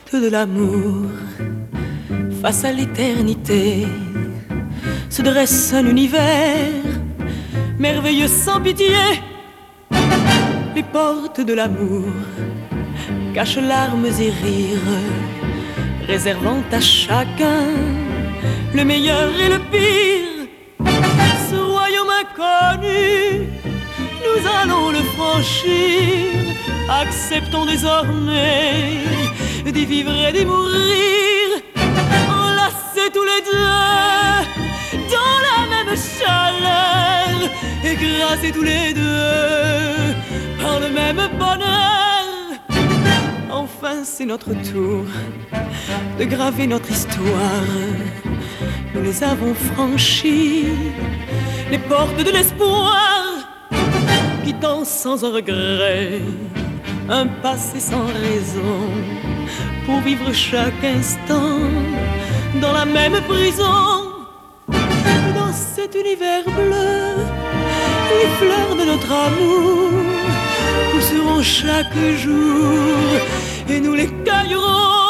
portes de l'amour, face à l'éternité, se dresse un univers merveilleux sans pitié. Les portes de l'amour cachent larmes et rires, réservant à chacun le meilleur et le pire. Ce royaume inconnu, nous allons le franchir. Acceptons désormais d'y vivre et d'y mourir, enlacés tous les deux dans la même chaleur, écrasés tous les deux par le même bonheur. Enfin c'est notre tour de graver notre histoire. Nous les avons franchis, les portes de l'espoir, quittant sans un regret un passé sans raison, pour vivre chaque instant dans la même prison. Dans cet univers bleu, les fleurs de notre amour pousseront chaque jour, et nous les cueillerons